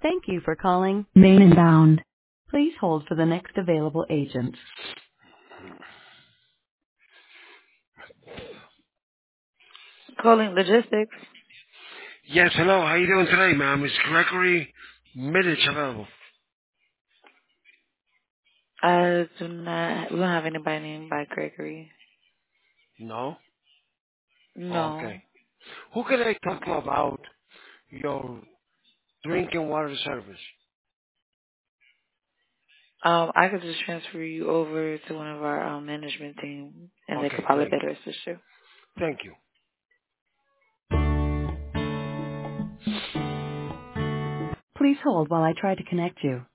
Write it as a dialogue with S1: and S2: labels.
S1: Thank you for calling Main and Bound. Please hold for the next available agent. Calling logistics.
S2: Yes, hello. How you doing today, ma'am? Is Gregory Middich available?
S1: We don't have anybody named by Gregory.
S2: No? Okay.
S1: No.
S2: Who can I talk to about your drinking water service?
S1: I could just transfer you over to one of our management team, and they could
S2: Okay,
S1: probably
S2: thank
S1: better
S2: you.
S1: assist you.
S2: Thank you.
S1: Please hold while I try to connect you.